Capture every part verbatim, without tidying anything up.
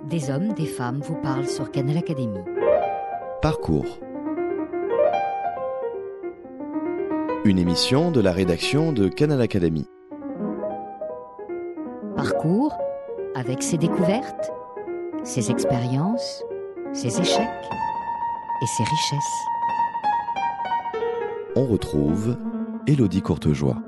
Des hommes, des femmes vous parlent sur Canal Académie. Parcours. Une émission de la rédaction de Canal Académie. Parcours avec ses découvertes, ses expériences, ses échecs et ses richesses. On retrouve Élodie Courtejoie.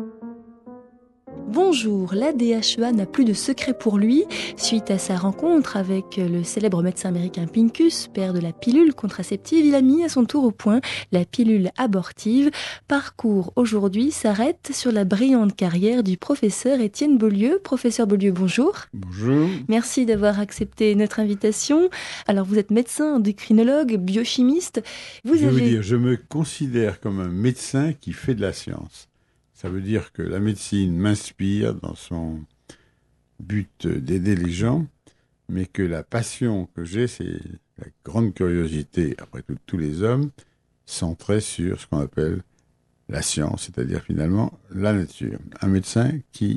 Bonjour, l'A D H E A n'a plus de secret pour lui. Suite à sa rencontre avec le célèbre médecin américain Pincus, père de la pilule contraceptive, il a mis à son tour au point la pilule abortive. Parcours aujourd'hui s'arrête sur la brillante carrière du professeur Étienne Beaulieu. Professeur Beaulieu, bonjour. Bonjour. Merci d'avoir accepté notre invitation. Alors vous êtes médecin, endocrinologue, biochimiste. Vous je avez... veux dire, je me considère comme un médecin qui fait de la science. Ça veut dire que la médecine m'inspire dans son but d'aider les gens, mais que la passion que j'ai, c'est la grande curiosité, après tout, tous les hommes, centrée sur ce qu'on appelle la science, c'est-à-dire finalement la nature. Un médecin qui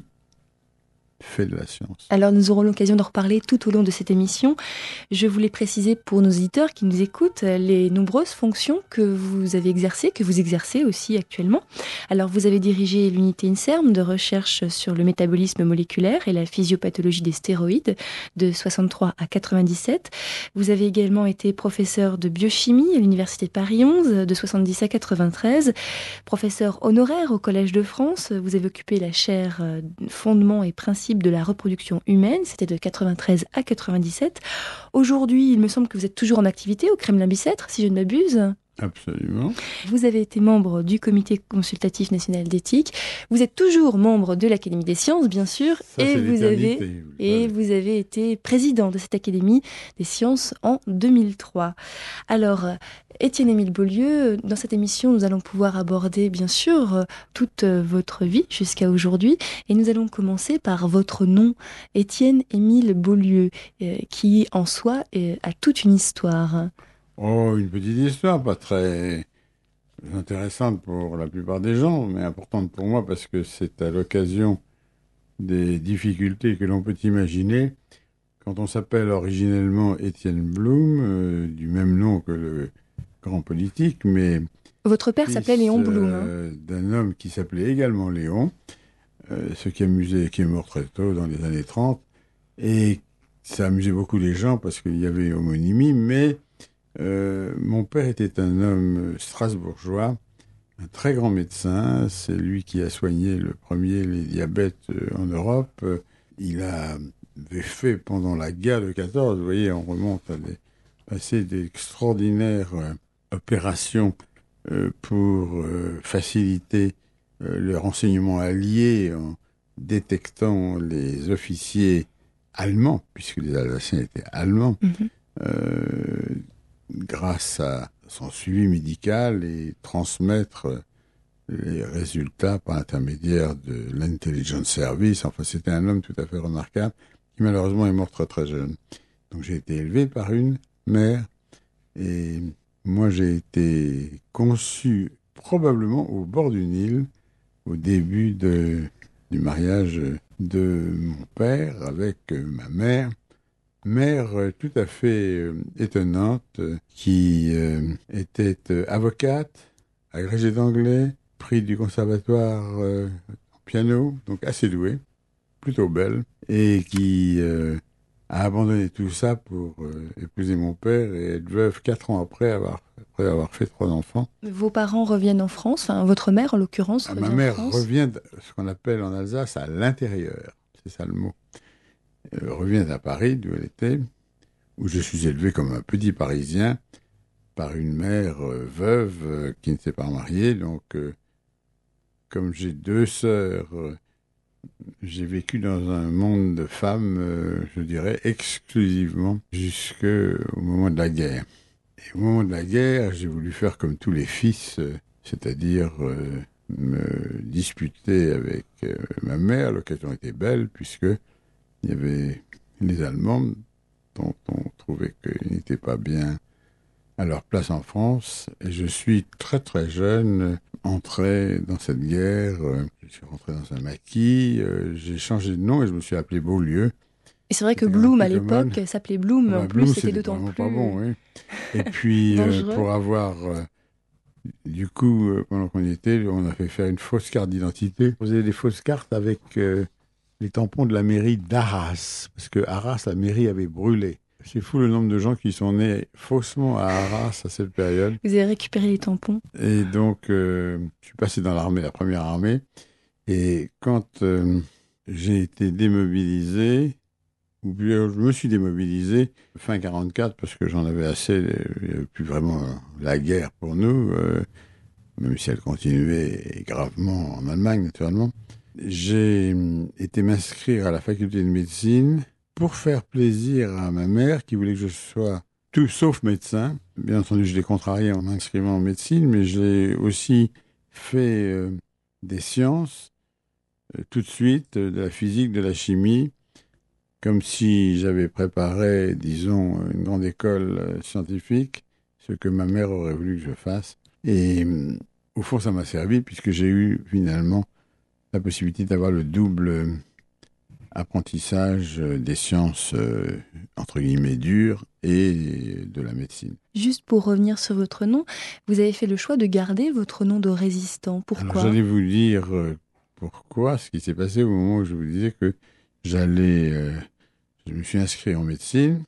fait de la science. Alors nous aurons l'occasion d'en reparler tout au long de cette émission. Je voulais préciser pour nos auditeurs qui nous écoutent les nombreuses fonctions que vous avez exercées, que vous exercez aussi actuellement. Alors vous avez dirigé l'unité INSERM de recherche sur le métabolisme moléculaire et la physiopathologie des stéroïdes de soixante-trois à quatre-vingt-dix-sept. Vous avez également été professeur de biochimie à l'université Paris onze de soixante-dix à quatre-vingt-treize, professeur honoraire au Collège de France. Vous avez occupé la chaire fondements et principes de la reproduction humaine, c'était de quatre-vingt-treize à quatre-vingt-dix-sept. Aujourd'hui, il me semble que vous êtes toujours en activité au Kremlin-Bicêtre, si je ne m'abuse. Absolument. Vous avez été membre du Comité consultatif national d'éthique. Vous êtes toujours membre de l'Académie des sciences, bien sûr, Ça, et vous avez vous et vous avez été président de cette Académie des sciences en deux mille trois. Alors, Étienne-Émile Beaulieu, dans cette émission, nous allons pouvoir aborder, bien sûr, toute votre vie jusqu'à aujourd'hui, et nous allons commencer par votre nom, Étienne-Émile Beaulieu, euh, qui en soi euh, a toute une histoire. Oh, une petite histoire, pas très intéressante pour la plupart des gens, mais importante pour moi parce que c'est à l'occasion des difficultés que l'on peut imaginer quand on s'appelle originellement Étienne Blum, euh, du même nom que le grand politique, mais... Votre père s'appelait Léon Blum. Euh, hein. D'un homme qui s'appelait également Léon, euh, ce qui amusait, qui est mort très tôt, dans les années trente, et ça amusait beaucoup les gens parce qu'il y avait homonymie, mais... Euh, mon père était un homme strasbourgeois, un très grand médecin. C'est lui qui a soigné le premier les diabètes en Europe. Il a, avait fait pendant la guerre de quatorze, vous voyez, on remonte à des passé d'extraordinaires euh, opérations euh, pour euh, faciliter euh, le renseignement allié en détectant les officiers allemands, puisque les Alsaciens étaient allemands. Mm-hmm. Euh, grâce à son suivi médical et transmettre les résultats par l'intermédiaire de l'intelligence service. Enfin, c'était un homme tout à fait remarquable qui malheureusement est mort très très jeune. Donc j'ai été élevé par une mère et moi j'ai été conçu probablement au bord du Nil au début de, du mariage de mon père avec ma mère. Mère tout à fait euh, étonnante, euh, qui euh, était euh, avocate, agrégée d'anglais, prix du conservatoire euh, en piano, donc assez douée, plutôt belle, et qui euh, a abandonné tout ça pour euh, épouser mon père et être veuve quatre ans après avoir, après avoir fait trois enfants. Vos parents reviennent en France, enfin votre mère en l'occurrence Ah, revient ma mère en France. revient, ce qu'on appelle en Alsace, à l'intérieur, c'est ça le mot. Euh, revient à Paris, d'où elle était, où je suis élevé comme un petit Parisien par une mère euh, veuve euh, qui ne s'est pas mariée. Donc, euh, comme j'ai deux sœurs, euh, j'ai vécu dans un monde de femmes, euh, je dirais, exclusivement jusqu'au moment de la guerre. Et au moment de la guerre, j'ai voulu faire comme tous les fils, euh, c'est-à-dire euh, me disputer avec euh, ma mère. L'occasion était belle, puisque il y avait les Allemands dont on trouvait qu'ils n'étaient pas bien à leur place en France. Et je suis très très jeune entré dans cette guerre. Je suis rentré dans un maquis. J'ai changé de nom et je me suis appelé Beaulieu. Et c'est vrai que C'était Bloom, un à peu l'époque, commode. s'appelait Bloom. Ah bah, En plus, Bloom, c'était d'autant vraiment plus pas bon, oui. Et puis, euh, dangereux. pour avoir... euh, du coup, euh, pendant qu'on y était, on a fait faire une fausse carte d'identité. On faisait des fausses cartes avec euh, les tampons de la mairie d'Arras. Parce que Arras, la mairie avait brûlé. C'est fou le nombre de gens qui sont nés faussement à Arras à cette période. Vous avez récupéré les tampons. Et donc, euh, je suis passé dans l'armée, la première armée. Et quand euh, j'ai été démobilisé, ou bien je me suis démobilisé fin quarante-quatre parce que j'en avais assez, il n'y avait plus vraiment la guerre pour nous, euh, même si elle continuait gravement en Allemagne naturellement. J'ai été m'inscrire à la faculté de médecine pour faire plaisir à ma mère qui voulait que je sois tout sauf médecin. Bien entendu, je l'ai contrarié en m'inscrivant en médecine, mais j'ai aussi fait euh, des sciences euh, tout de suite, euh, de la physique, de la chimie, comme si j'avais préparé, disons, une grande école euh, scientifique, ce que ma mère aurait voulu que je fasse. Et euh, au fond, ça m'a servi puisque j'ai eu finalement la possibilité d'avoir le double euh, apprentissage euh, des sciences, euh, entre guillemets, dures et de la médecine. Juste pour revenir sur votre nom, vous avez fait le choix de garder votre nom de résistant. Pourquoi ? Alors, j'allais vous dire euh, pourquoi, ce qui s'est passé au moment où je vous disais que j'allais... Euh, je me suis inscrit en médecine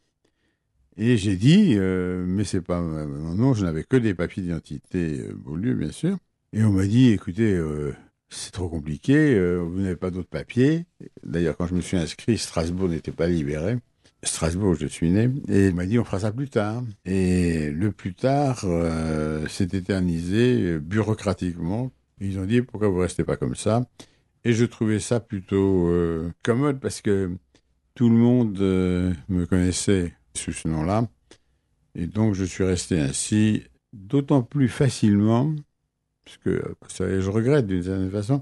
et j'ai dit, euh, mais c'est pas mon nom, je n'avais que des papiers d'identité euh, Beaulieu, bien sûr. Et on m'a dit, écoutez, euh, c'est trop compliqué, euh, vous n'avez pas d'autres papiers. D'ailleurs, quand je me suis inscrit, Strasbourg n'était pas libéré. Strasbourg, je suis né. Et il m'a dit, on fera ça plus tard. Et le plus tard euh, s'est éternisé euh, bureaucratiquement. Ils ont dit, pourquoi vous restez pas comme ça ? Et je trouvais ça plutôt euh, commode parce que tout le monde euh, me connaissait sous ce nom-là. Et donc, je suis resté ainsi, d'autant plus facilement, parce que ça, je regrette d'une certaine façon,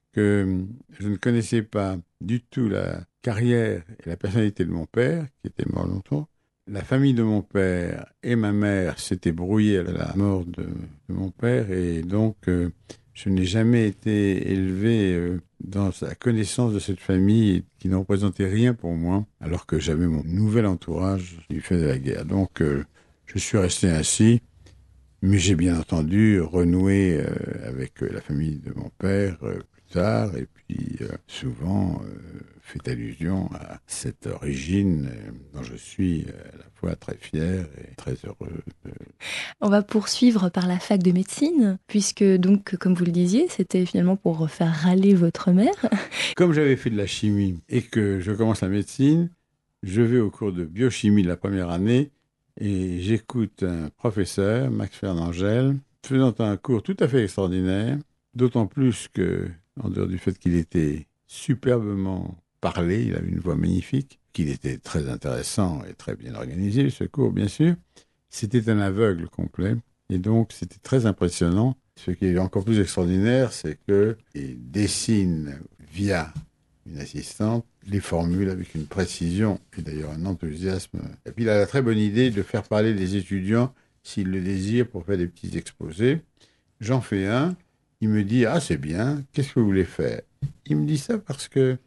que je ne connaissais pas du tout la carrière et la personnalité de mon père, qui était mort longtemps. La famille de mon père et ma mère s'étaient brouillés à la mort de, de mon père, et donc euh, je n'ai jamais été élevé euh, dans la connaissance de cette famille qui ne représentait rien pour moi, alors que j'avais mon nouvel entourage du fait de la guerre. Donc euh, je suis resté ainsi. Mais j'ai bien entendu renoué euh, avec euh, la famille de mon père euh, plus tard, et puis euh, souvent euh, fait allusion à cette origine euh, dont je suis euh, à la fois très fier et très heureux. De... On va poursuivre par la fac de médecine, puisque donc, comme vous le disiez, c'était finalement pour faire râler votre mère. Comme j'avais fait de la chimie et que je commence la médecine, je vais au cours de biochimie de la première année, et j'écoute un professeur, Max Fernangel, faisant un cours tout à fait extraordinaire, d'autant plus que, en dehors du fait qu'il était superbement parlé, il avait une voix magnifique, qu'il était très intéressant et très bien organisé, ce cours, bien sûr. C'était un aveugle complet, et donc c'était très impressionnant. Ce qui est encore plus extraordinaire, c'est qu'il dessine via une assistante, les formules avec une précision et d'ailleurs un enthousiasme. Et puis il a la très bonne idée de faire parler les étudiants s'ils le désirent pour faire des petits exposés. J'en fais un, il me dit « Ah, c'est bien, qu'est-ce que vous voulez faire ?» Il me dit ça parce que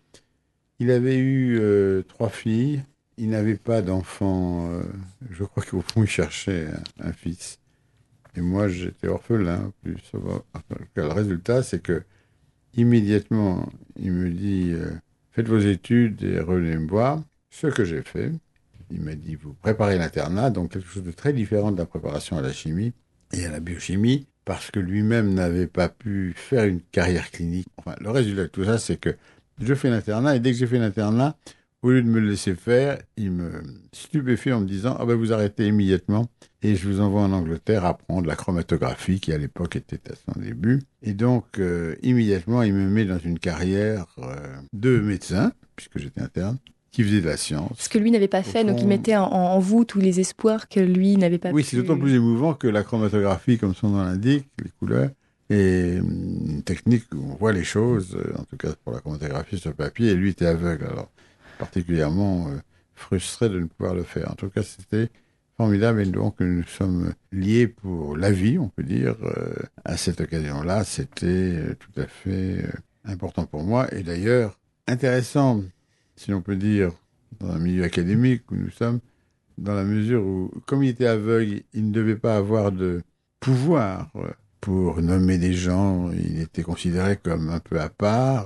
il avait eu euh, trois filles, il n'avait pas d'enfant, euh, je crois qu'au fond il cherchait un, un fils. Et moi j'étais orphelin, plus. Enfin, le résultat c'est que immédiatement, il me dit euh, « Faites vos études et revenez me voir ». Ce que j'ai fait. Il m'a dit « Vous préparez l'internat », donc quelque chose de très différent de la préparation à la chimie et à la biochimie, parce que lui-même n'avait pas pu faire une carrière clinique. Enfin, le résultat de tout ça, c'est que je fais l'internat, et dès que j'ai fait l'internat, au lieu de me le laisser faire, il me stupéfie en me disant « Ah ben vous arrêtez immédiatement et je vous envoie en Angleterre apprendre la chromatographie qui à l'époque était à son début. » Et donc euh, immédiatement il me met dans une carrière euh, de médecin, puisque j'étais interne, qui faisait de la science. Ce que lui n'avait pas fait, fond, donc il mettait en, en vous tous les espoirs que lui n'avait pas oui, pu... c'est d'autant plus émouvant que la chromatographie, comme son nom l'indique, les couleurs, est une technique où on voit les choses, en tout cas pour la chromatographie sur papier, et lui était aveugle, alors particulièrement euh, frustré de ne pouvoir le faire. En tout cas, c'était formidable, et donc nous sommes liés pour la vie, on peut dire, euh, à cette occasion-là. C'était euh, tout à fait euh, important pour moi, et d'ailleurs intéressant, si l'on peut dire, dans un milieu académique où nous sommes, dans la mesure où, comme il était aveugle, il ne devait pas avoir de pouvoir pour nommer des gens. Il était considéré comme un peu à part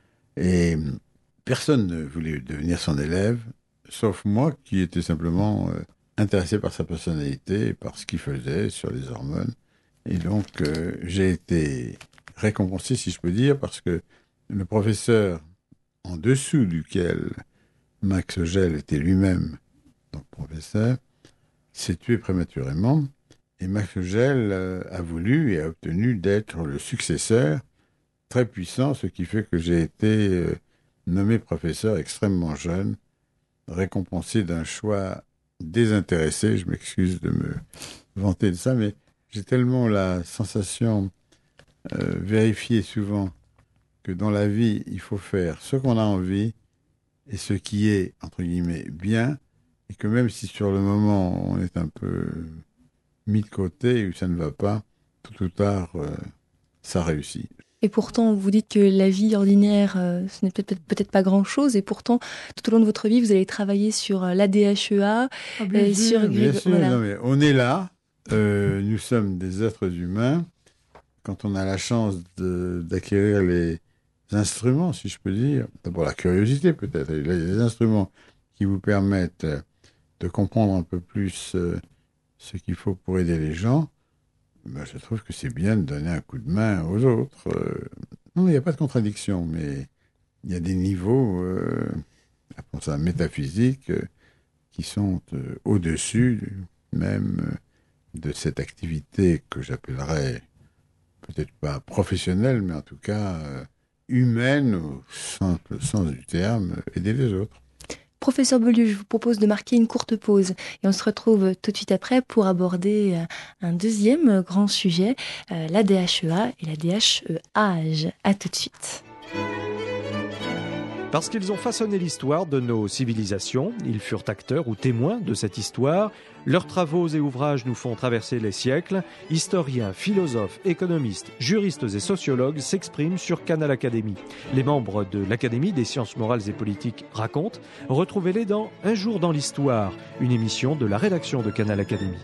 et personne ne voulait devenir son élève, sauf moi qui étais simplement euh, intéressé par sa personnalité, par ce qu'il faisait sur les hormones. Et donc, euh, j'ai été récompensé, si je peux dire, parce que le professeur en dessous duquel Max Augel était lui-même donc professeur, s'est tué prématurément. Et Max Augel euh, a voulu et a obtenu d'être le successeur très puissant, ce qui fait que j'ai été euh, nommé professeur extrêmement jeune, récompensé d'un choix désintéressé. Je m'excuse de me vanter de ça, mais j'ai tellement la sensation euh, vérifiée souvent que dans la vie, il faut faire ce qu'on a envie et ce qui est, entre guillemets, bien, et que même si sur le moment, on est un peu mis de côté ou ça ne va pas, tôt ou tard, euh, ça réussit. Et pourtant, vous dites que la vie ordinaire, euh, ce n'est peut-être, peut-être pas grand-chose, et pourtant, tout au long de votre vie, vous allez travailler sur l'A D H E A, ah, bien euh, sûr, sur... Bien sûr, voilà. non, mais on est là, euh, nous sommes des êtres humains, quand on a la chance de, d'acquérir les instruments, si je peux dire, d'abord la curiosité peut-être, les instruments qui vous permettent de comprendre un peu plus euh, ce qu'il faut pour aider les gens, ben, je trouve que c'est bien de donner un coup de main aux autres. Euh, non, il n'y a pas de contradiction, mais il y a des niveaux, euh, appelons ça métaphysiques, euh, qui sont euh, au-dessus même euh, de cette activité que j'appellerais peut-être pas professionnelle, mais en tout cas euh, humaine, au simple sens du terme, aider les autres. Professeur Beaulieu, je vous propose de marquer une courte pause et on se retrouve tout de suite après pour aborder un deuxième grand sujet, euh, l'A D H E A et l'A D H E âge. À tout de suite. Parce qu'ils ont façonné l'histoire de nos civilisations, ils furent acteurs ou témoins de cette histoire. Leurs travaux et ouvrages nous font traverser les siècles. Historiens, philosophes, économistes, juristes et sociologues s'expriment sur Canal Académie. Les membres de l'Académie des sciences morales et politiques racontent. Retrouvez-les dans Un jour dans l'histoire, une émission de la rédaction de Canal Académie.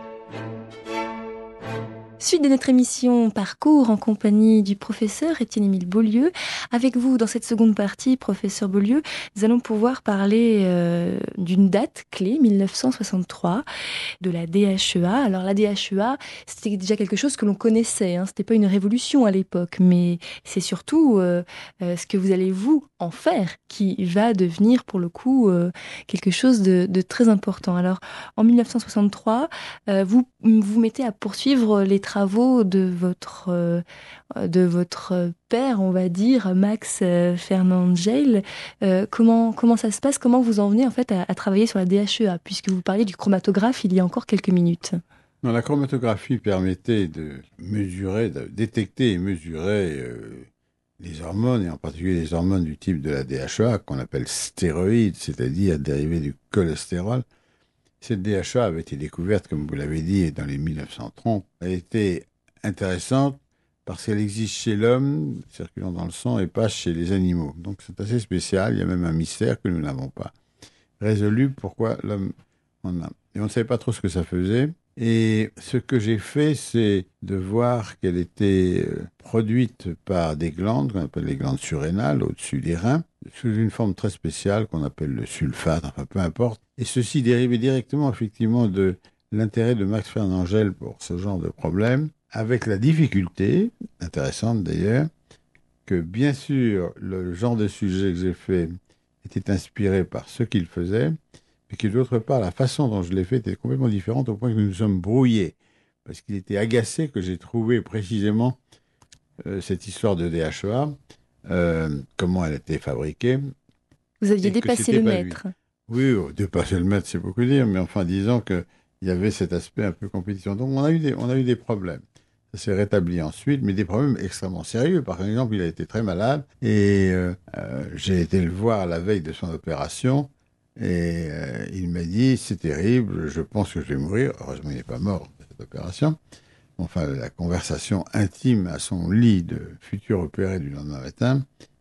Suite de notre émission Parcours en compagnie du professeur Étienne-Émile Beaulieu. Avec vous, dans cette seconde partie, professeur Beaulieu, nous allons pouvoir parler euh, d'une date clé, mille neuf cent soixante-trois, de la D H E A. Alors la D H E A, c'était déjà quelque chose que l'on connaissait, hein. C'était pas une révolution à l'époque, mais c'est surtout euh, euh, ce que vous allez vous en faire qui va devenir pour le coup euh, quelque chose de, de très important. Alors en mille neuf cent soixante-trois, euh, vous vous mettez à poursuivre les travaux de votre euh, de votre père, on va dire, Max euh, Fernand Augel. Euh, comment comment ça se passe? Comment vous en venez en fait à, à travailler sur la D H E A, puisque vous parliez du chromatographe il y a encore quelques minutes? Non, la chromatographie permettait de mesurer, de détecter et mesurer euh, les hormones, et en particulier les hormones du type de la D H E A, qu'on appelle stéroïdes, c'est-à-dire dérivés du cholestérol. Cette D H E A avait été découverte, comme vous l'avez dit, dans les mille neuf cent trente. Elle était intéressante parce qu'elle existe chez l'homme, circulant dans le sang, et pas chez les animaux. Donc c'est assez spécial, il y a même un mystère que nous n'avons pas résolu, pourquoi l'homme en a. Et on ne savait pas trop ce que ça faisait. Et ce que j'ai fait, c'est de voir qu'elle était produite par des glandes, qu'on appelle les glandes surrénales, au-dessus des reins, sous une forme très spéciale qu'on appelle le sulfate, enfin peu importe. Et ceci dérivait directement, effectivement, de l'intérêt de Max Fernand Augel pour ce genre de problème, avec la difficulté, intéressante d'ailleurs, que bien sûr, le genre de sujet que j'ai fait était inspiré par ce qu'il faisait, mais que d'autre part, la façon dont je l'ai fait était complètement différente au point que nous nous sommes brouillés, parce qu'il était agacé que j'ai trouvé précisément euh, cette histoire de D H E A, euh, comment elle était fabriquée. Vous aviez dépassé le maître. Oui, oh, dépasser le maître, c'est beaucoup dire, mais enfin, disons qu'il y avait cet aspect un peu compétition. Donc, on a eu des, on a eu des problèmes. Ça s'est rétabli ensuite, mais des problèmes extrêmement sérieux. Par exemple, il a été très malade et euh, euh, j'ai été le voir la veille de son opération et euh, il m'a dit, c'est terrible, je pense que je vais mourir. Heureusement, il n'est pas mort de cette opération. Enfin, la conversation intime à son lit de futur opéré du lendemain matin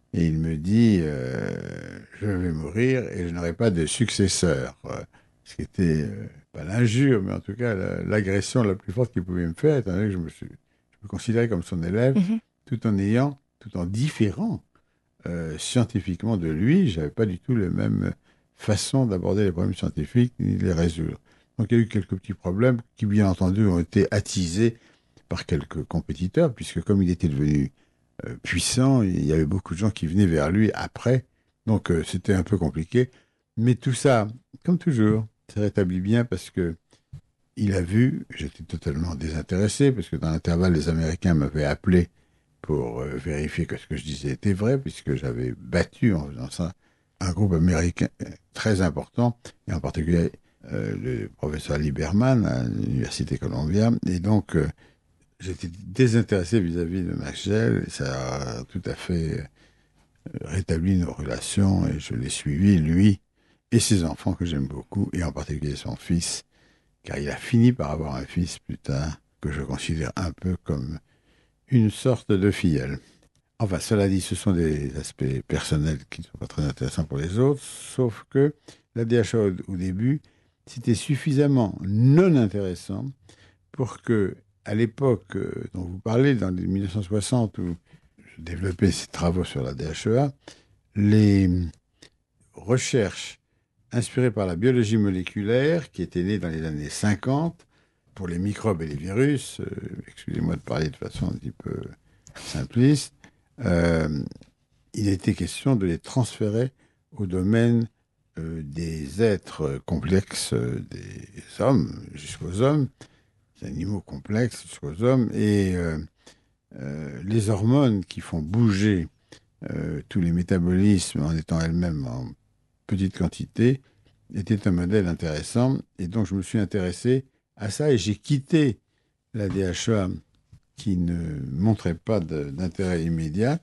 Et il me dit, euh, je vais mourir et je n'aurai pas de successeur. Euh, Ce qui était, euh, pas l'injure, mais en tout cas la- l'agression la plus forte qu'il pouvait me faire, étant donné que je me, suis, je me considérais comme son élève, Mhm. tout en ayant, tout en différant euh, scientifiquement de lui. Je n'avais pas du tout la même façon d'aborder les problèmes scientifiques ni de les résoudre. Donc il y a eu quelques petits problèmes qui, bien entendu, ont été attisés par quelques compétiteurs, puisque comme il était devenu euh, puissant, il y avait beaucoup de gens qui venaient vers lui après. Donc euh, c'était un peu compliqué. Mais tout ça, comme toujours, s'est rétabli bien parce que il a vu, j'étais totalement désintéressé, parce que dans l'intervalle, les Américains m'avaient appelé pour euh, vérifier que ce que je disais était vrai, puisque j'avais battu en faisant ça un groupe américain euh, très important, et en particulier euh, le professeur Lieberman à l'Université Columbia. Et donc, euh, j'étais désintéressé vis-à-vis de Maxwell, et ça a tout à fait euh, rétabli nos relations, et je l'ai suivi, lui et ses enfants que j'aime beaucoup, et en particulier son fils, car il a fini par avoir un fils plus tard, que je considère un peu comme une sorte de filleul. Enfin, cela dit, ce sont des aspects personnels qui ne sont pas très intéressants pour les autres, sauf que la D H A au, au début, c'était suffisamment non intéressant pour que, à l'époque euh, dont vous parlez, dans les mille neuf cent soixante, où je développais ces travaux sur la D H E A, les recherches inspirées par la biologie moléculaire, qui était née dans les années cinquante, pour les microbes et les virus, euh, excusez-moi de parler de façon un petit peu simpliste, euh, il était question de les transférer au domaine euh, des êtres complexes, euh, des hommes jusqu'aux hommes, des animaux complexes jusqu'aux hommes, et euh, euh, les hormones qui font bouger euh, tous les métabolismes en étant elles-mêmes en petite quantité étaient un modèle intéressant, et donc je me suis intéressé à ça et j'ai quitté la D H E A qui ne montrait pas de, d'intérêt immédiat,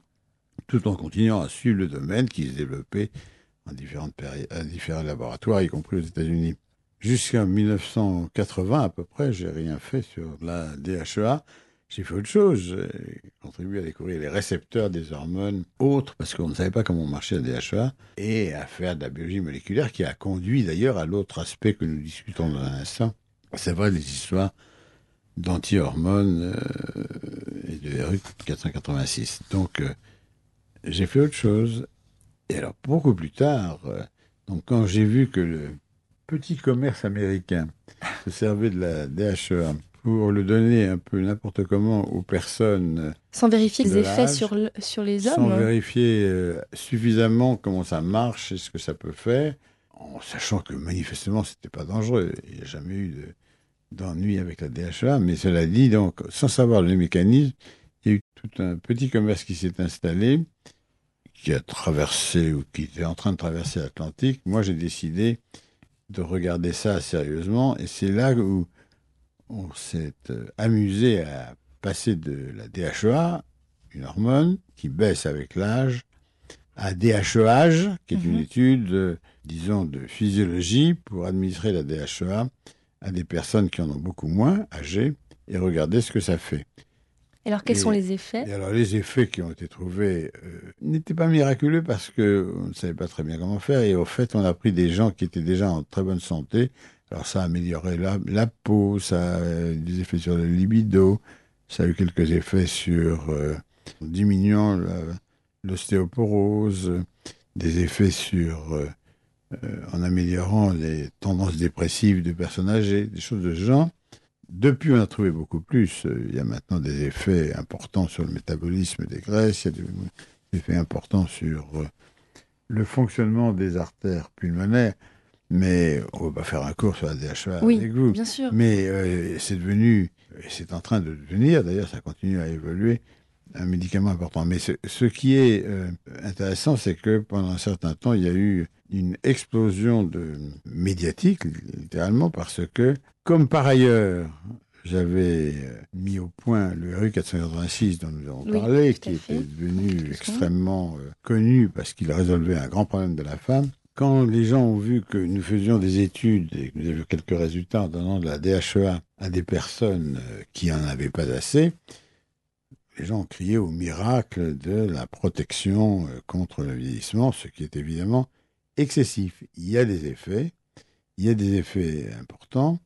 tout en continuant à suivre le domaine qui se développait en différentes péri- à différents laboratoires, y compris aux États-Unis. Jusqu'en mille neuf cent quatre-vingts à peu près, j'ai rien fait sur la D H E A. J'ai fait autre chose. J'ai contribué à découvrir les récepteurs des hormones autres, parce qu'on ne savait pas comment marchait la D H E A, et à faire de la biologie moléculaire, qui a conduit d'ailleurs à l'autre aspect que nous discutons dans un instant. C'est vrai, les histoires d'anti-hormones euh, et de R U quatre cent quatre-vingt-six. Donc, euh, j'ai fait autre chose. Et alors, beaucoup plus tard, euh, donc quand j'ai vu que le petit commerce américain se servait de la D H E A pour le donner un peu n'importe comment aux personnes Sans vérifier de les effets l'âge, sur, le- sur les sans hommes. vérifier euh, suffisamment comment ça marche et ce que ça peut faire, en sachant que manifestement, c'était pas dangereux. Il n'y a jamais eu de d'ennui avec la D H E A, mais cela dit, donc, sans savoir le mécanisme, il y a eu tout un petit commerce qui s'est installé, qui a traversé, ou qui était en train de traverser l'Atlantique. Moi, j'ai décidé de regarder ça sérieusement, et c'est là où on s'est euh, amusé à passer de la D H E A, une hormone qui baisse avec l'âge, à D H E Age, qui est Mhm. une étude, euh, disons, de physiologie pour administrer la D H E A à des personnes qui en ont beaucoup moins, âgées, et regarder ce que ça fait. Alors, quels Et- sont les effets? Et alors, les effets qui ont été trouvés euh, n'étaient pas miraculeux parce qu'on ne savait pas très bien comment faire. Et au fait, on a pris des gens qui étaient déjà en très bonne santé. Alors, ça a amélioré la, la peau, ça a euh, des effets sur le libido, ça a eu quelques effets sur euh, en diminuant la- l'ostéoporose, euh, des effets sur euh, euh, en améliorant les tendances dépressives des personnes âgées, des choses de ce genre. Depuis, on a trouvé beaucoup plus. Euh, Il y a maintenant des effets importants sur le métabolisme des graisses, il y a des effets importants sur euh, le fonctionnement des artères pulmonaires, mais on ne va pas faire un cours sur la D H E A Oui, avec vous. bien sûr. Mais euh, c'est devenu, et c'est en train de devenir, d'ailleurs ça continue à évoluer, un médicament important. Mais ce, ce qui est euh, intéressant, c'est que pendant un certain temps, il y a eu une explosion de médiatique, littéralement, parce que, comme par ailleurs, j'avais euh, mis au point le R U quatre cent quatre-vingt-six dont nous avons Oui, parlé, tout à qui fait. était devenu Tout extrêmement euh, connu parce qu'il résolvait un grand problème de la femme. Quand les gens ont vu que nous faisions des études et que nous avions quelques résultats en donnant de la D H E A à des personnes euh, qui n'en avaient pas assez, les gens ont crié au miracle de la protection contre le vieillissement, ce qui est évidemment excessif. Il y a des effets, il y a des effets importants.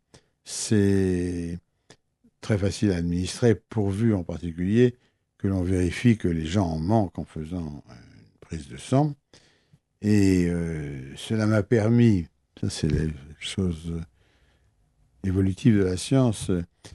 C'est très facile à administrer, pourvu en particulier que l'on vérifie que les gens en manquent en faisant une prise de sang. Et euh, cela m'a permis, ça c'est les choses évolutives de la science,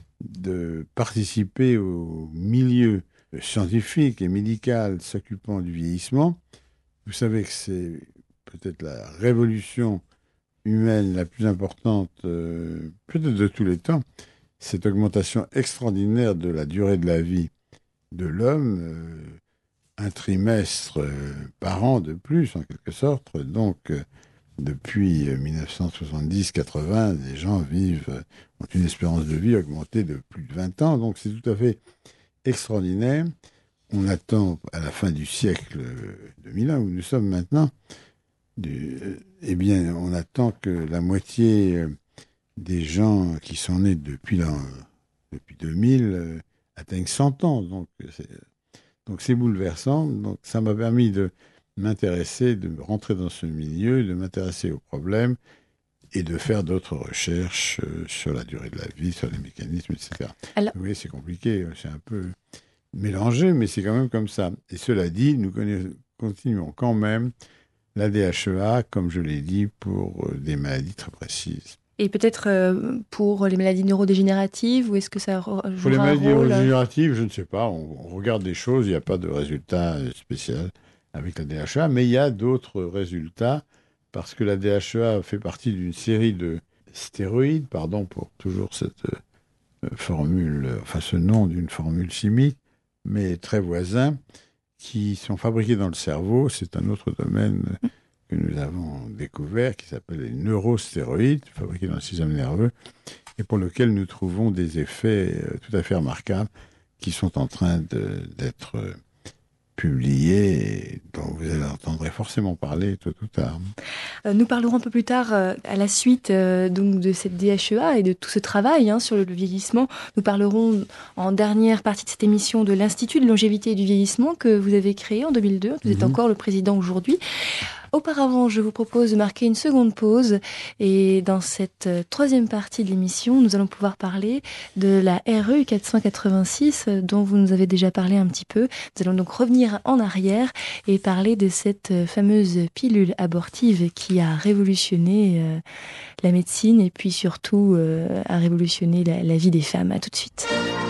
de participer au milieu scientifique et médical s'occupant du vieillissement. Vous savez que c'est peut-être la révolution humaine la plus importante, euh, peut-être de tous les temps, cette augmentation extraordinaire de la durée de la vie de l'homme, euh, un trimestre euh, par an de plus, en quelque sorte. Donc, euh, depuis dix-neuf cent soixante-dix quatre-vingts, les gens vivent, euh, ont une espérance de vie augmentée de plus de vingt ans. Donc, c'est tout à fait extraordinaire. On attend, à la fin du siècle deux mille un, où nous sommes maintenant, du, euh, eh bien, on attend que la moitié euh, des gens qui sont nés depuis, la, depuis deux mille euh, atteignent cent ans. Donc, c'est, donc, c'est bouleversant. Donc, ça m'a permis de m'intéresser, de rentrer dans ce milieu, de m'intéresser aux problèmes et de faire d'autres recherches euh, sur la durée de la vie, sur les mécanismes, et cetera. Alors... Oui, c'est compliqué, c'est un peu mélangé, mais c'est quand même comme ça. Et cela dit, nous continuons quand même la D H E A, comme je l'ai dit, pour euh, des maladies très précises. Et peut-être euh, pour les maladies neurodégénératives, ou est-ce que ça jouera un rôle ? Pour les maladies neurodégénératives, je ne sais pas, on, on regarde des choses, il n'y a pas de résultat spécial avec la D H E A, mais il y a d'autres résultats, parce que la D H E A fait partie d'une série de stéroïdes, pardon pour toujours cette euh, formule, enfin ce nom d'une formule chimique, mais très voisin, qui sont fabriqués dans le cerveau. C'est un autre domaine que nous avons découvert, qui s'appelle les neurostéroïdes, fabriqués dans le système nerveux, et pour lequel nous trouvons des effets euh, tout à fait remarquables, qui sont en train de, d'être euh, publiés, et dont vous allez entendre forcément parler tôt ou tard. Euh, nous parlerons un peu plus tard, euh, à la suite euh, donc de cette D H E A et de tout ce travail hein, sur le vieillissement. Nous parlerons en dernière partie de cette émission de l'Institut de longévité et du vieillissement que vous avez créé en deux mille deux. Vous êtes mmh. encore le président aujourd'hui. Auparavant, je vous propose de marquer une seconde pause et dans cette troisième partie de l'émission, nous allons pouvoir parler de la R E quatre cent quatre-vingt-six dont vous nous avez déjà parlé un petit peu. Nous allons donc revenir en arrière et parler de cette fameuse pilule abortive qui a révolutionné euh, la médecine et puis surtout euh, a révolutionné la, la vie des femmes. À tout de suite.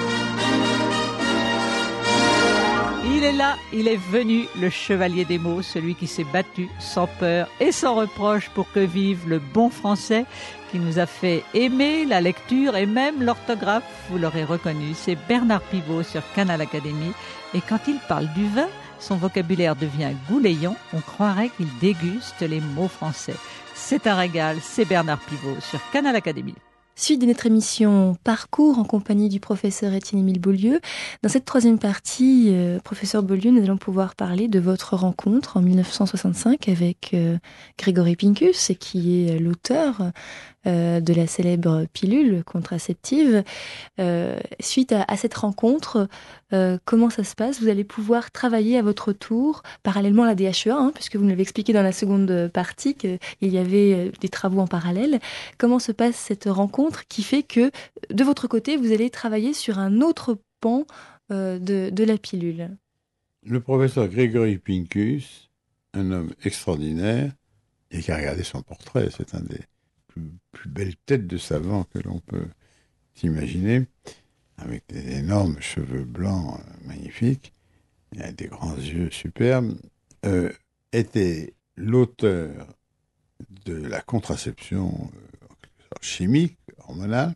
Il est là, il est venu, le chevalier des mots, celui qui s'est battu sans peur et sans reproche pour que vive le bon français qui nous a fait aimer la lecture et même l'orthographe, vous l'aurez reconnu, c'est Bernard Pivot sur Canal Académie. Et quand il parle du vin, son vocabulaire devient gouléant, on croirait qu'il déguste les mots français. C'est un régal, c'est Bernard Pivot sur Canal Académie. Suite de notre émission Parcours en compagnie du professeur Étienne-Émile Beaulieu. Dans cette troisième partie, euh, professeur Beaulieu, nous allons pouvoir parler de votre rencontre en dix-neuf cent soixante-cinq avec euh, Grégory Pincus, qui est l'auteur euh, de la célèbre pilule contraceptive. Euh, suite à, à cette rencontre, euh, comment ça se passe ? Vous allez pouvoir travailler à votre tour, parallèlement à la D H E A, hein, puisque vous nous l'avez expliqué dans la seconde partie qu'il y avait des travaux en parallèle. Comment se passe cette rencontre qui fait que, de votre côté, vous allez travailler sur un autre pan euh, de, de la pilule? Le professeur Grégory Pincus, un homme extraordinaire, et qui a regardé son portrait, c'est un des plus, plus belles têtes de savants que l'on peut s'imaginer, avec des énormes cheveux blancs euh, magnifiques, et des grands yeux superbes, euh, était l'auteur de la contraception euh, chimique, hormonale,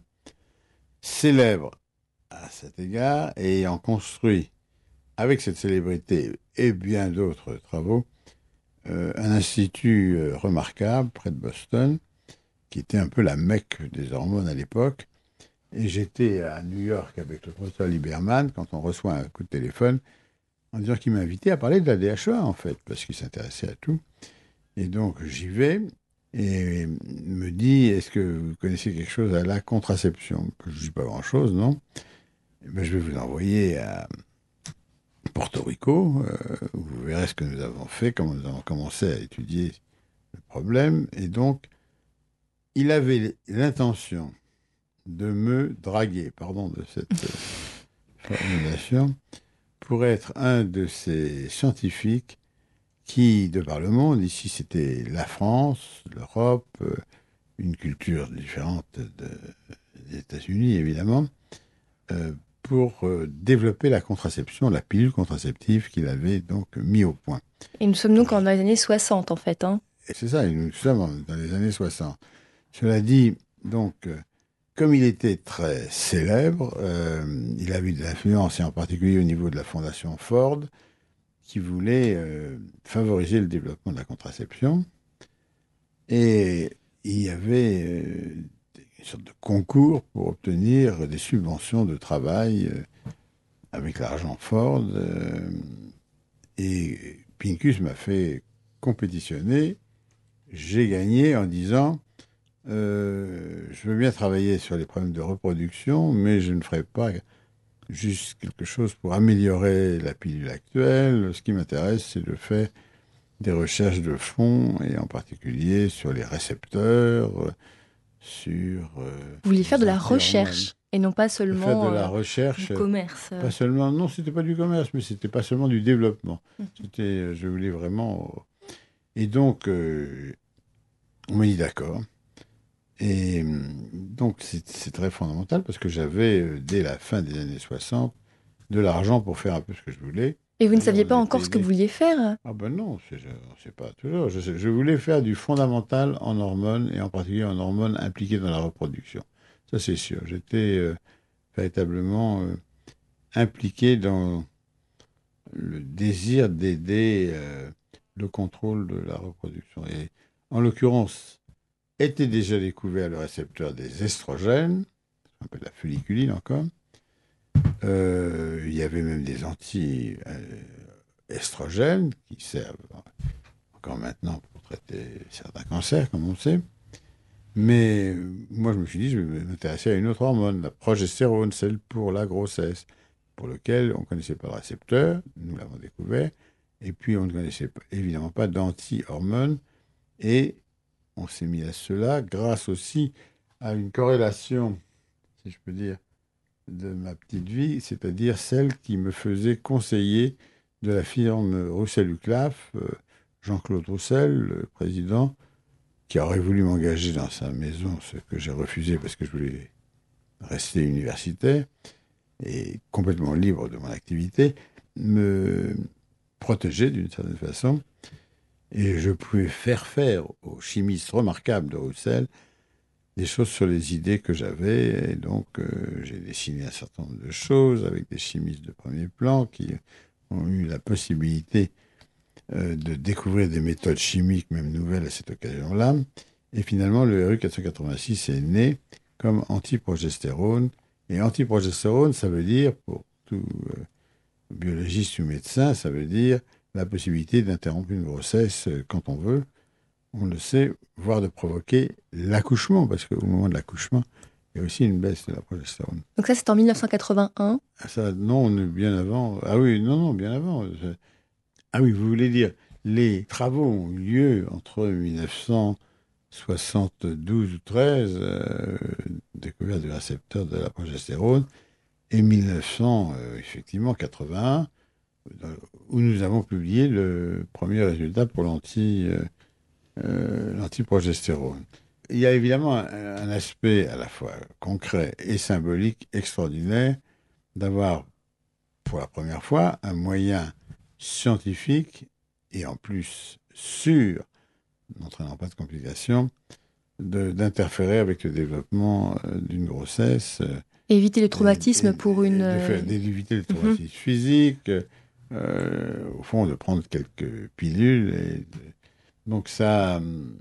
célèbre à cet égard, et ayant construit, avec cette célébrité et bien d'autres travaux, euh, un institut euh, remarquable près de Boston, qui était un peu la Mecque des hormones à l'époque. Et j'étais à New York avec le professeur Lieberman, quand on reçoit un coup de téléphone, en disant qu'il m'invitait à parler de la D H E A, en fait, parce qu'il s'intéressait à tout. Et donc, j'y vais, et me dit, est-ce que vous connaissez quelque chose à la contraception ? Je ne dis pas grand-chose, non ? Et ben, je vais vous envoyer à, Porto Rico. Euh, vous verrez ce que nous avons fait, comment nous avons commencé à étudier le problème. Et donc, il avait l'intention de me draguer, pardon de cette euh, formulation, pour être un de ces scientifiques qui, de par le monde, ici c'était la France, l'Europe, euh, une culture différente de, des États-Unis évidemment, euh, pour euh, développer la contraception, la pilule contraceptive qu'il avait donc mis au point. Et nous sommes donc dans les années soixante en fait. Hein. Et c'est ça, nous sommes dans les années soixante. Cela dit, donc, euh, comme il était très célèbre, euh, il a eu de l'influence, et en particulier au niveau de la fondation Ford, qui voulait euh, favoriser le développement de la contraception. Et il y avait euh, une sorte de concours pour obtenir des subventions de travail euh, avec l'argent Ford. Euh, et Pincus m'a fait compétitionner. J'ai gagné en disant euh, je veux bien travailler sur les problèmes de reproduction, mais je ne ferai pas juste quelque chose pour améliorer la pilule actuelle. Ce qui m'intéresse, c'est de faire des recherches de fond, et en particulier sur les récepteurs, sur... Euh, Vous vouliez faire de la recherche, et non pas seulement faire de la recherche, du commerce. Pas seulement, non, c'était pas du commerce, mais c'était pas seulement du développement. Mmh. C'était, je voulais vraiment... Et donc, euh, on m'a dit d'accord. Et donc, c'est, c'est très fondamental parce que j'avais, dès la fin des années soixante, de l'argent pour faire un peu ce que je voulais. Et vous ne saviez pas encore ce que vous vouliez faire? Ah ben non, c'est, je ne sais pas toujours. Je, je voulais faire du fondamental en hormones, et en particulier en hormones impliquées dans la reproduction. Ça, c'est sûr. J'étais euh, véritablement euh, impliqué dans le désir d'aider euh, le contrôle de la reproduction. Et en l'occurrence, était déjà découvert le récepteur des estrogènes, on appelle la folliculine encore. Euh, il y avait même des anti-estrogènes qui servent encore maintenant pour traiter certains cancers, comme on sait. Mais moi, je me suis dit, je vais m'intéresser à une autre hormone, la progestérone, celle pour la grossesse, pour laquelle on ne connaissait pas le récepteur, nous l'avons découvert, et puis on ne connaissait pas, évidemment pas d'anti-hormones, et on s'est mis à cela grâce aussi à une corrélation, si je peux dire, de ma petite vie, c'est-à-dire celle qui me faisait conseiller de la firme Roussel-Uclaf, euh, Jean-Claude Roussel, le président, qui aurait voulu m'engager dans sa maison, ce que j'ai refusé parce que je voulais rester universitaire et complètement libre de mon activité, me protégeait d'une certaine façon. Et je pouvais faire faire aux chimistes remarquables de Roussel des choses sur les idées que j'avais. Et donc, euh, j'ai dessiné un certain nombre de choses avec des chimistes de premier plan qui ont eu la possibilité euh, de découvrir des méthodes chimiques, même nouvelles à cette occasion-là. Et finalement, le R U quatre cent quatre-vingt-six est né comme antiprogestérone. Et antiprogestérone, ça veut dire, pour tout euh, biologiste ou médecin, ça veut dire la possibilité d'interrompre une grossesse quand on veut, on le sait, voire de provoquer l'accouchement, parce qu'au moment de l'accouchement, il y a aussi une baisse de la progestérone. Donc ça, c'est en dix-neuf cent quatre-vingt-un? Ah, ça, non, on est bien avant. Ah oui, non, non, bien avant. Ah oui, vous voulez dire, les travaux ont eu lieu entre dix-neuf cent soixante-douze ou treize, euh, découverte du récepteur de la progestérone, et mille neuf cents, euh, effectivement, quatre-vingt-un, où nous avons publié le premier résultat pour l'anti, euh, euh, l'antiprogestérone. Il y a évidemment un, un aspect à la fois concret et symbolique extraordinaire d'avoir, pour la première fois, un moyen scientifique et en plus sûr, n'entraînant pas de complications, de, d'interférer avec le développement euh, d'une grossesse. Euh, éviter les traumatismes et, et, pour une... De faire, d'éviter les traumatismes mm-hmm. physiques, euh, au fond, de prendre quelques pilules. Et de... Donc ça,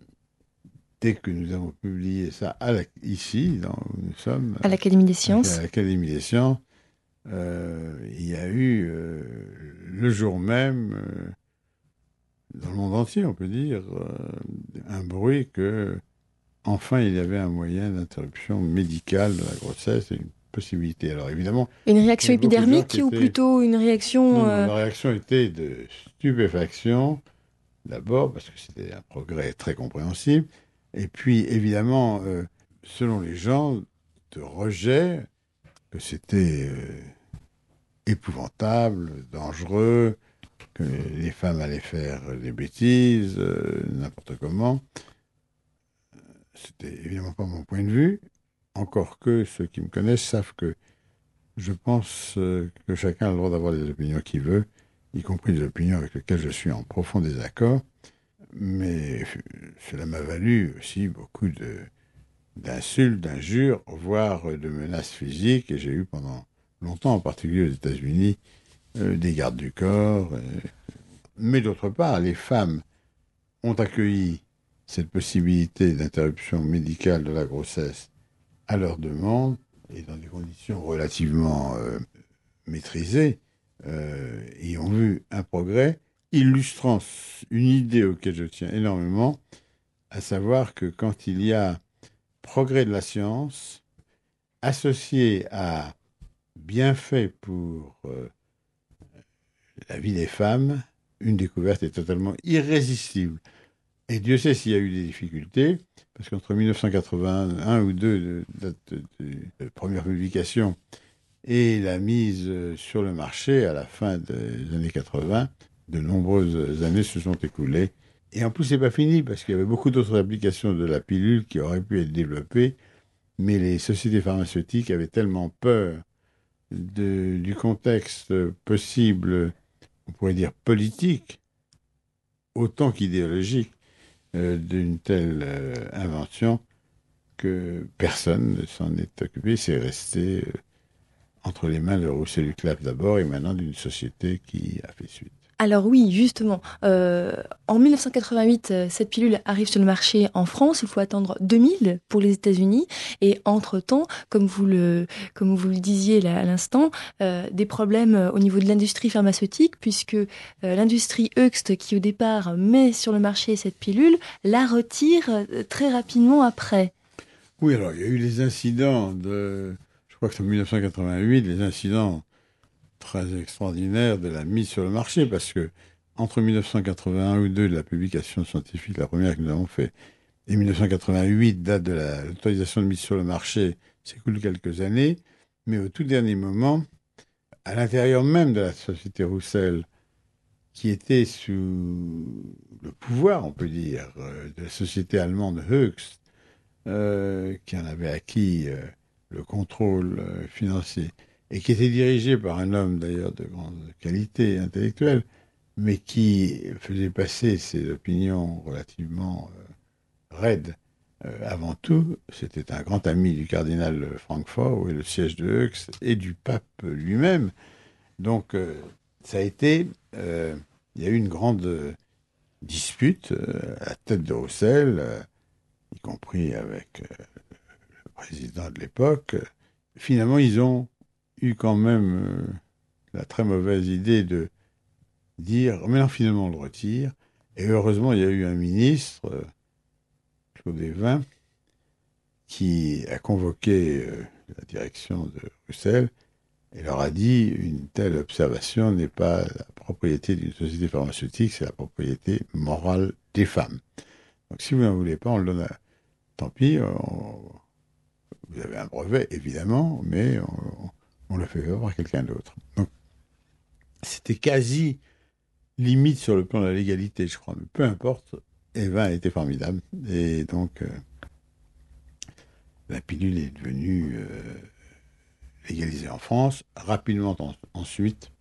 dès que nous avons publié ça à la, ici, dans, où nous sommes... À l'Académie des Sciences. À l'Académie des Sciences, euh, il y a eu, euh, le jour même, euh, dans le monde entier, on peut dire, euh, un bruit que, enfin, il y avait un moyen d'interruption médicale de la grossesse, et une possibilité. Alors évidemment... Une réaction épidermique ou étaient... plutôt une réaction... Non, non, euh... la réaction était de stupéfaction, d'abord, parce que c'était un progrès très compréhensible, et puis évidemment, euh, selon les gens, de rejet, que c'était euh, épouvantable, dangereux, que les femmes allaient faire des bêtises, euh, n'importe comment. C'était évidemment pas mon point de vue, encore que ceux qui me connaissent savent que je pense euh, que chacun a le droit d'avoir les opinions qu'il veut, y compris des opinions avec lesquelles je suis en profond désaccord, mais cela m'a valu aussi beaucoup de, d'insultes, d'injures, voire de menaces physiques, et j'ai eu pendant longtemps, en particulier aux États-Unis, euh, des gardes du corps. Euh, mais d'autre part, les femmes ont accueilli cette possibilité d'interruption médicale de la grossesse à leur demande, et dans des conditions relativement euh, maîtrisées, euh, et ont vu un progrès illustrant une idée auquel je tiens énormément, à savoir que quand il y a progrès de la science, associé à bienfaits pour euh, la vie des femmes, une découverte est totalement irrésistible. Et Dieu sait s'il y a eu des difficultés, parce qu'entre mille neuf cent quatre-vingt-un ou deux, de, date de, de, de première publication, et la mise sur le marché à la fin des années quatre-vingts, de nombreuses années se sont écoulées. Et en plus, c'est pas fini, parce qu'il y avait beaucoup d'autres applications de la pilule qui auraient pu être développées, mais les sociétés pharmaceutiques avaient tellement peur de, du contexte possible, on pourrait dire politique, autant qu'idéologique, euh, d'une telle euh, invention, que personne ne s'en est occupé. C'est resté euh, entre les mains de Roussel-Uclaf d'abord, et maintenant d'une société qui a fait suite. Alors oui, justement, euh, en mille neuf cent quatre-vingt-huit, euh, cette pilule arrive sur le marché en France. Il faut attendre deux mille pour les États-Unis. Et entre-temps, comme vous le, comme vous le disiez là, à l'instant, euh, des problèmes au niveau de l'industrie pharmaceutique, puisque euh, l'industrie Hoechst, qui au départ met sur le marché cette pilule, la retire euh, très rapidement après. Oui, alors il y a eu les incidents de... Je crois que c'est en mille neuf cent quatre-vingt-huit, les incidents très extraordinaire de la mise sur le marché, parce que entre mille neuf cent quatre-vingt-un ou deux, de la publication scientifique, la première que nous avons fait, et mille neuf cent quatre-vingt-huit, date de la, l'autorisation de mise sur le marché, s'écoulent quelques années, mais au tout dernier moment, à l'intérieur même de la société Roussel, qui était sous le pouvoir, on peut dire, de la société allemande Hoechst, euh, qui en avait acquis euh, le contrôle euh, financier, et qui était dirigé par un homme d'ailleurs de grande qualité intellectuelle, mais qui faisait passer ses opinions relativement euh, raides. Euh, avant tout, c'était un grand ami du cardinal Francfort, où est le siège de Hoechst, et du pape lui-même. Donc, euh, ça a été... Euh, il y a eu une grande euh, dispute euh, à la tête de Roussel, euh, y compris avec euh, le président de l'époque. Finalement, ils ont eu quand même euh, la très mauvaise idée de dire « mais non, finalement, on le retire ». Et heureusement, il y a eu un ministre, euh, Claude Évin, qui a convoqué euh, la direction de Roussel et leur a dit « une telle observation n'est pas la propriété d'une société pharmaceutique, c'est la propriété morale des femmes. Donc si vous n'en voulez pas, on le donne à... Tant pis, on... vous avez un brevet, évidemment, mais on... on le fait voir par quelqu'un d'autre. » Donc, c'était quasi limite sur le plan de la légalité, je crois. Mais peu importe, Évin a été formidable. Et donc, euh, la pilule est devenue euh, légalisée en France, rapidement en, ensuite,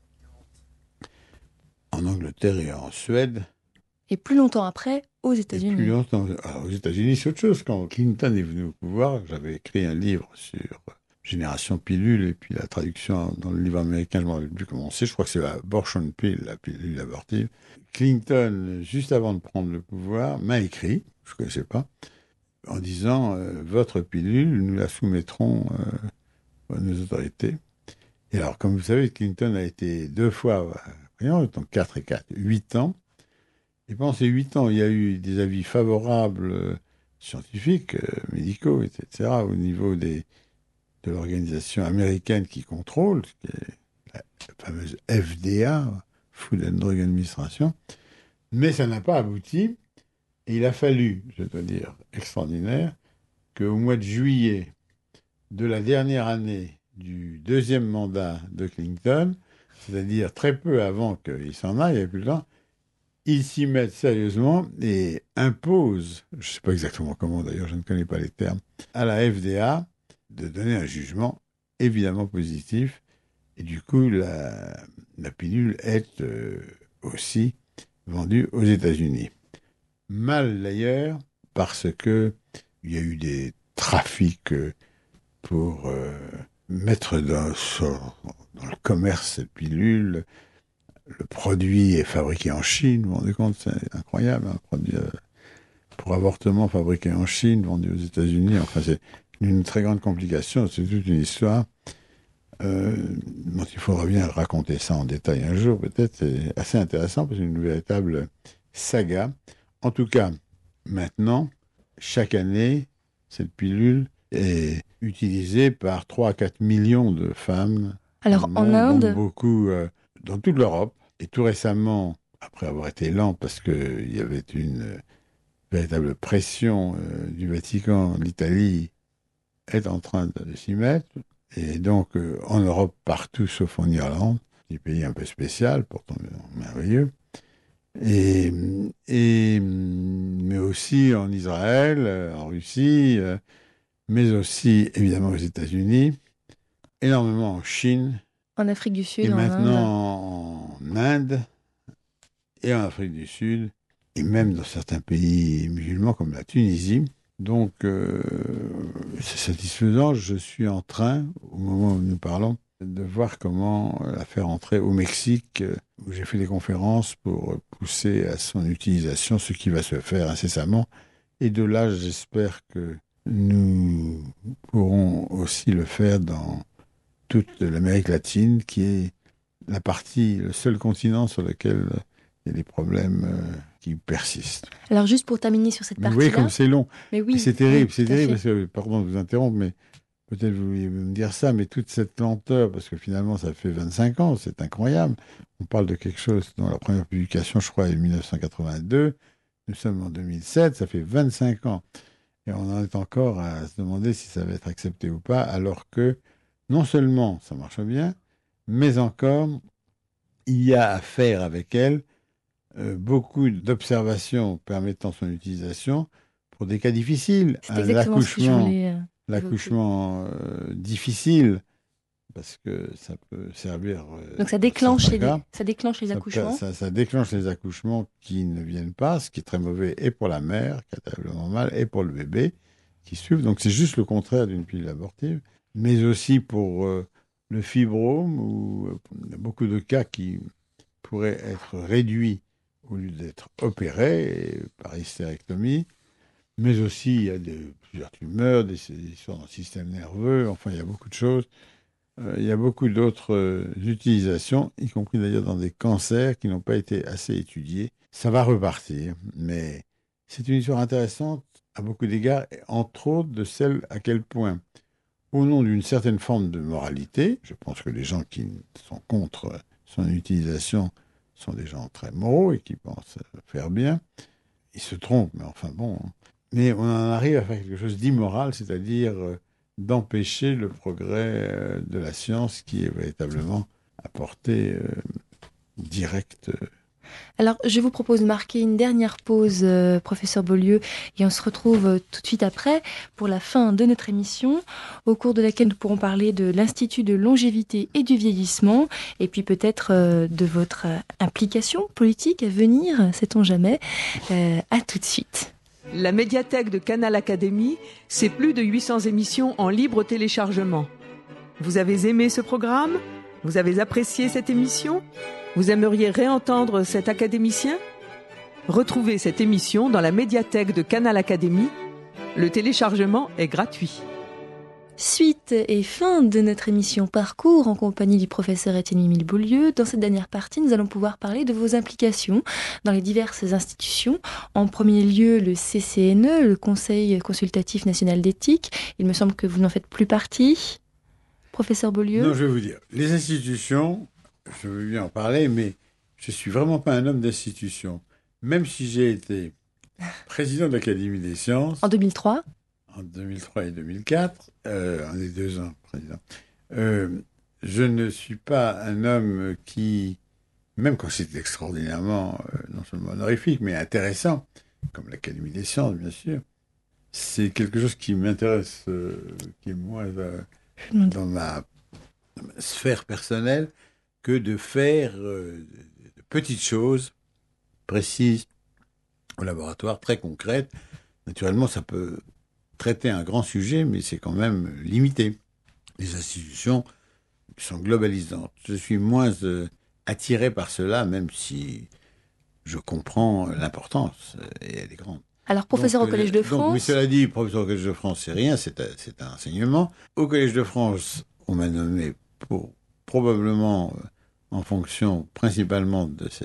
en Angleterre et en Suède. Et plus longtemps après, aux États-Unis. Et plus longtemps, alors, aux États-Unis, c'est autre chose. Quand Clinton est venu au pouvoir, j'avais écrit un livre sur Génération Pilule, et puis la traduction dans le livre américain, je ne me rappelle plus comment c'est, je crois que c'est la abortion pill, la pilule abortive. Clinton, juste avant de prendre le pouvoir, m'a écrit, je ne connaissais pas, en disant euh, « Votre pilule, nous la soumettrons euh, à nos autorités ». Et alors, comme vous savez, Clinton a été deux fois président, donc quatre et quatre, huit ans. Et pendant ces huit ans, il y a eu des avis favorables euh, scientifiques, euh, médicaux, et cetera, au niveau des de l'organisation américaine qui contrôle, qui est la fameuse F D A, Food and Drug Administration, mais ça n'a pas abouti. Et il a fallu, je dois dire, extraordinaire, qu'au mois de juillet de la dernière année du deuxième mandat de Clinton, c'est-à-dire très peu avant qu'il s'en aille, il n'y avait plus de temps, ils s'y mettent sérieusement et imposent, je ne sais pas exactement comment d'ailleurs, je ne connais pas les termes, à la F D A de donner un jugement évidemment positif. Et du coup, la, la pilule est euh, aussi vendue aux États-Unis. Mal d'ailleurs, parce que il y a eu des trafics pour euh, mettre dans, sur, dans le commerce cette pilule. Le produit est fabriqué en Chine, vous vous rendez compte, c'est incroyable, un produit euh, pour avortement fabriqué en Chine, vendu aux États-Unis. Enfin, c'est une très grande complication, c'est toute une histoire. Euh, bon, il faudra bien raconter ça en détail un jour, peut-être. C'est assez intéressant parce que c'est une véritable saga. En tout cas, maintenant, chaque année, cette pilule est utilisée par trois à quatre millions de femmes. Alors, monde, en Inde, beaucoup euh, dans toute l'Europe. Et tout récemment, après avoir été lent parce qu'il y avait une euh, véritable pression euh, du Vatican, l'Italie est en train de s'y mettre. Et donc, euh, en Europe, partout, sauf en Irlande, un pays un peu spécial, pourtant merveilleux. Et, et, mais aussi en Israël, en Russie, euh, mais aussi, évidemment, aux États-Unis, énormément en Chine. En Afrique du Sud, et en maintenant Inde. en Inde et en Afrique du Sud, et même dans certains pays musulmans comme la Tunisie. Donc, euh, c'est satisfaisant. Je suis en train, au moment où nous parlons, de voir comment la faire entrer au Mexique, où j'ai fait des conférences pour pousser à son utilisation, ce qui va se faire incessamment. Et de là, j'espère que nous pourrons aussi le faire dans toute l'Amérique latine, qui est la partie, le seul continent sur lequel il y a des problèmes euh, qui persistent. Alors juste pour terminer sur cette mais partie-là... Vous voyez comme c'est long. Mais oui, et c'est terrible, oui, c'est terrible, parce que, pardon de vous interrompre, mais peut-être vous vouliez me dire ça, mais toute cette lenteur, parce que finalement ça fait vingt-cinq ans, c'est incroyable. On parle de quelque chose dont la première publication, je crois, est mille neuf cent quatre-vingt-deux. Nous sommes en deux mille sept, ça fait vingt-cinq ans. Et on en est encore à se demander si ça va être accepté ou pas, alors que non seulement ça marche bien, mais encore, il y a à faire avec elle euh, beaucoup d'observations permettant son utilisation pour des cas difficiles. C'est Un, exactement ce que je voulais... Euh, l'accouchement euh, difficile, parce que ça peut servir... Euh, Donc ça déclenche, les, cas, ça déclenche les ça, accouchements ça, ça déclenche les accouchements qui ne viennent pas, ce qui est très mauvais et pour la mère, qui a terriblement mal, et pour le bébé qui suit. Donc c'est juste le contraire d'une pilule abortive. Mais aussi pour euh, le fibrome, où il y a beaucoup de cas qui pourraient être réduits au lieu d'être opérés par hystérectomie. Mais aussi, il y a des, plusieurs tumeurs, des, des histoires dans le système nerveux, enfin, il y a beaucoup de choses. Euh, il y a beaucoup d'autres euh, utilisations, y compris d'ailleurs dans des cancers qui n'ont pas été assez étudiés. Ça va repartir, mais c'est une histoire intéressante à beaucoup d'égards, entre autres de celle à quel point, au nom d'une certaine forme de moralité, je pense que les gens qui sont contre son utilisation sont des gens très moraux et qui pensent faire bien. Ils se trompent, mais enfin bon. Mais on en arrive à faire quelque chose d'immoral, c'est-à-dire d'empêcher le progrès de la science qui est véritablement à portée euh, directe. Alors, je vous propose de marquer une dernière pause, euh, professeur Beaulieu, et on se retrouve euh, tout de suite après pour la fin de notre émission, au cours de laquelle nous pourrons parler de l'Institut de longévité et du vieillissement, et puis peut-être euh, de votre euh, implication politique à venir, sait-on jamais. Euh, à tout de suite. La médiathèque de Canal Académie, c'est plus de huit cents émissions en libre téléchargement. Vous avez aimé ce programme ? Vous avez apprécié cette émission ? Vous aimeriez réentendre cet académicien ? Retrouvez cette émission dans la médiathèque de Canal Académie. Le téléchargement est gratuit. Suite et fin de notre émission Parcours en compagnie du professeur Étienne-Émile Beaulieu. Dans cette dernière partie, nous allons pouvoir parler de vos implications dans les diverses institutions. En premier lieu, le C C N E, le Conseil consultatif national d'éthique. Il me semble que vous n'en faites plus partie. professeur Beaulieu? Non, je vais vous dire. Les institutions, je veux bien en parler, mais je ne suis vraiment pas un homme d'institution. Même si j'ai été président de l'Académie des sciences... En deux mille trois? En deux mille trois et deux mille quatre, euh, en est deux ans président. Euh, je ne suis pas un homme qui, même quand c'est extraordinairement, euh, non seulement honorifique, mais intéressant, comme l'Académie des sciences, bien sûr, c'est quelque chose qui m'intéresse, euh, qui est moins euh, dans, ma, dans ma sphère personnelle, que de faire euh, de petites choses précises au laboratoire, très concrètes. Naturellement, ça peut traiter un grand sujet, mais c'est quand même limité. Les institutions sont globalisantes. Je suis moins euh, attiré par cela, même si je comprends l'importance, et elle est grande. Alors, professeur donc, au Collège de France... Donc, mais cela dit, professeur au Collège de France, c'est rien, c'est, c'est un enseignement. Au Collège de France, on m'a nommé pour, probablement euh, en fonction principalement de ces...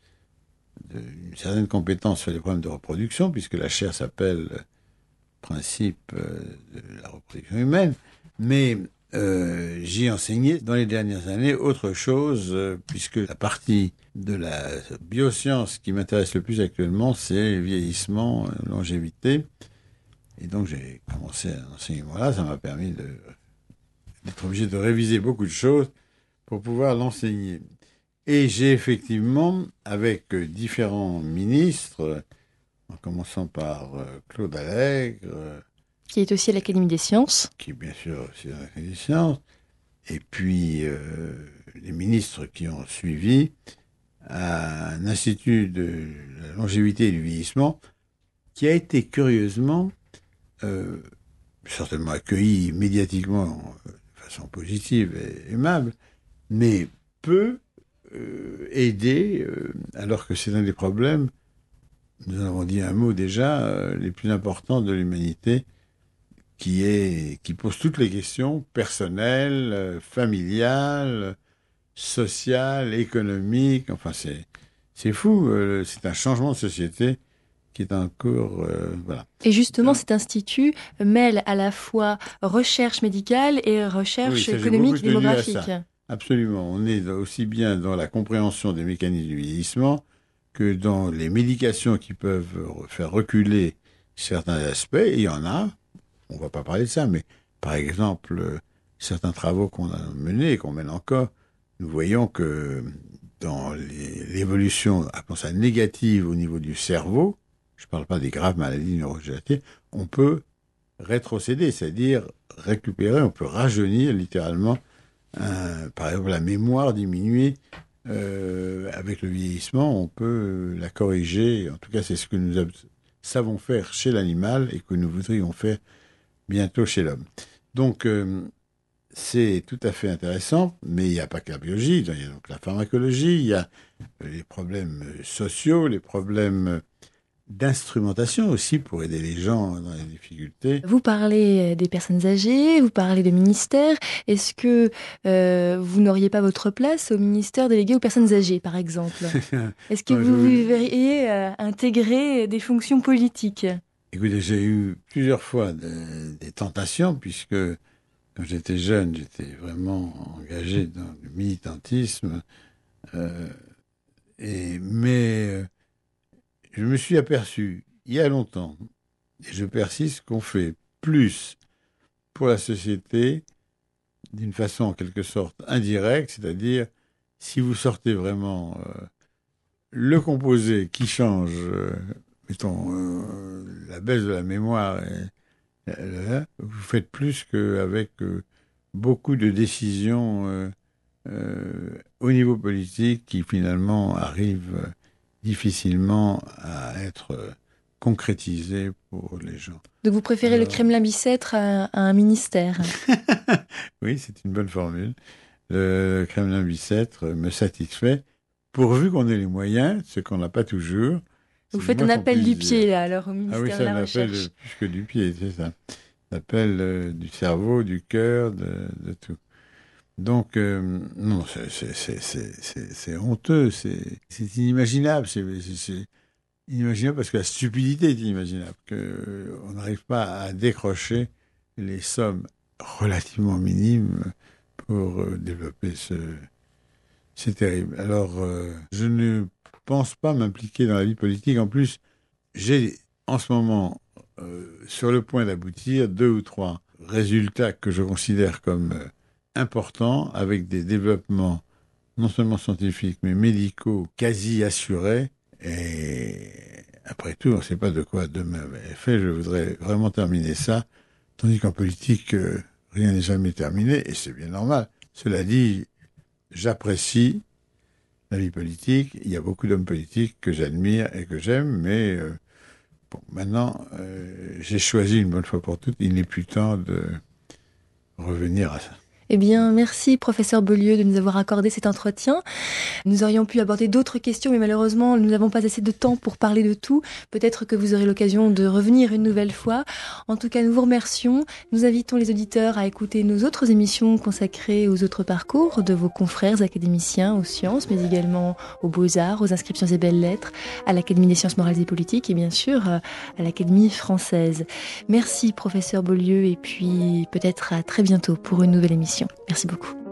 d'une certaine compétence sur les problèmes de reproduction, puisque la chaire s'appelle euh, principe euh, de la reproduction humaine, mais euh, j'ai enseigné dans les dernières années autre chose, euh, puisque la partie de la bioscience qui m'intéresse le plus actuellement, c'est vieillissement, longévité, et donc j'ai commencé un enseignement-là, ça m'a permis de, d'être obligé de réviser beaucoup de choses pour pouvoir l'enseigner. Et j'ai effectivement, avec différents ministres, en commençant par euh, Claude Allègre, euh, qui est aussi à l'Académie des sciences, qui est bien sûr aussi à l'Académie des sciences, et puis euh, les ministres qui ont suivi, à un institut de la longévité et du vieillissement, qui a été curieusement, euh, certainement accueilli médiatiquement de façon positive et aimable, mais peu euh, aidé, euh, alors que c'est un des problèmes, nous en avons dit un mot déjà, euh, les plus importants de l'humanité, qui est, qui pose toutes les questions personnelles, euh, familiales, sociales, économiques. Enfin, c'est, c'est fou. Euh, c'est un changement de société qui est en cours. Euh, voilà. Et justement, cet institut mêle à la fois recherche médicale et recherche oui, ça, économique et démographique. Absolument. On est aussi bien dans la compréhension des mécanismes du vieillissement que dans les médications qui peuvent faire reculer certains aspects. Et il y en a, on ne va pas parler de ça, mais par exemple, euh, certains travaux qu'on a menés et qu'on mène encore, nous voyons que dans les, l'évolution, appelons ça négative au niveau du cerveau, je ne parle pas des graves maladies neurodégénératives, on peut rétrocéder, c'est-à-dire récupérer, on peut rajeunir littéralement, un, par exemple la mémoire diminuée. Euh, avec le vieillissement, on peut la corriger. En tout cas, c'est ce que nous savons faire chez l'animal et que nous voudrions faire bientôt chez l'homme. Donc, euh, c'est tout à fait intéressant, mais il n'y a pas que la biologie, il y a donc la pharmacologie, il y a les problèmes sociaux, les problèmes d'instrumentation aussi pour aider les gens dans les difficultés. Vous parlez des personnes âgées, vous parlez de ministères. Est-ce que euh, vous n'auriez pas votre place au ministère délégué aux personnes âgées, par exemple? Est-ce que ouais, vous vous verriez euh, intégrer des fonctions politiques? Écoutez, j'ai eu plusieurs fois de, des tentations, puisque quand j'étais jeune, j'étais vraiment engagé dans le militantisme. Euh, et, mais euh, je me suis aperçu, il y a longtemps, et je persiste, qu'on fait plus pour la société d'une façon en quelque sorte indirecte, c'est-à-dire si vous sortez vraiment euh, le composé qui change, euh, mettons, euh, la baisse de la mémoire, et, euh, vous faites plus qu'avec euh, beaucoup de décisions euh, euh, au niveau politique qui finalement arrivent euh, difficilement à être euh, concrétisées pour les gens. Donc vous préférez Alors... le Kremlin bicêtre à, à un ministère? Oui, c'est une bonne formule. Le Kremlin bicêtre me satisfait, pourvu qu'on ait les moyens, ce qu'on n'a pas toujours. Vous faites un appel du pied, là, alors, au ministère ah oui, de la Recherche. Ah oui, c'est un appel plus que du pied, c'est ça. L'appel euh, du cerveau, du cœur, de, de tout. Donc, euh, non, c'est, c'est, c'est, c'est, c'est honteux, c'est, c'est inimaginable, c'est, c'est, c'est inimaginable parce que la stupidité est inimaginable, qu'on n'arrive pas à décrocher les sommes relativement minimes pour euh, développer ce... C'est terrible. Alors, euh, je ne pense pas m'impliquer dans la vie politique. En plus, j'ai en ce moment, euh, sur le point d'aboutir, deux ou trois résultats que je considère comme euh, importants, avec des développements non seulement scientifiques, mais médicaux quasi assurés. Et après tout, on ne sait pas de quoi demain va être fait. Je voudrais vraiment terminer ça. Tandis qu'en politique, euh, rien n'est jamais terminé, et c'est bien normal. Cela dit, j'apprécie la vie politique. Il y a beaucoup d'hommes politiques que j'admire et que j'aime, mais euh, bon, maintenant, euh, j'ai choisi une bonne fois pour toutes. Il n'est plus temps de revenir à ça. Eh bien, merci professeur Beaulieu de nous avoir accordé cet entretien. Nous aurions pu aborder d'autres questions, mais malheureusement, nous n'avons pas assez de temps pour parler de tout. Peut-être que vous aurez l'occasion de revenir une nouvelle fois. En tout cas, nous vous remercions. Nous invitons les auditeurs à écouter nos autres émissions consacrées aux autres parcours de vos confrères académiciens aux sciences, mais également aux beaux-arts, aux inscriptions et belles-lettres, à l'Académie des sciences morales et politiques et bien sûr à l'Académie française. Merci professeur Beaulieu et puis peut-être à très bientôt pour une nouvelle émission. Merci beaucoup.